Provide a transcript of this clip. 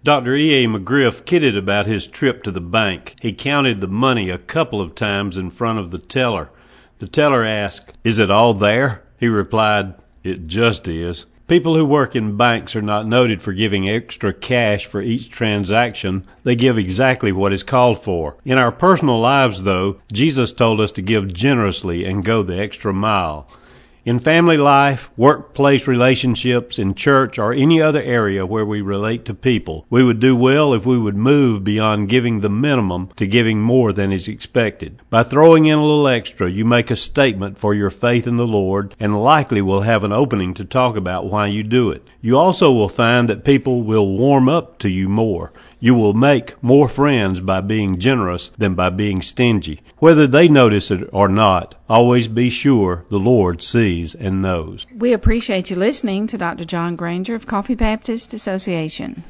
Dr. E.A. McGriff kidded about his trip to the bank. He counted the money a couple of times in front of the teller. The teller asked, "Is it all there?" He replied, "It just is." People who work in banks are not noted for giving extra cash for each transaction. They give exactly what is called for. In our personal lives, though, Jesus told us to give generously and go the extra mile. In family life, workplace relationships, in church, or any other area where we relate to people, we would do well if we would move beyond giving the minimum to giving more than is expected. By throwing in a little extra, you make a statement for your faith in the Lord and likely will have an opening to talk about why you do it. You also will find that people will warm up to you more. You will make more friends by being generous than by being stingy. Whether they notice it or not, always be sure the Lord sees and knows. We appreciate you listening to Dr. John Granger of Coffee Baptist Association.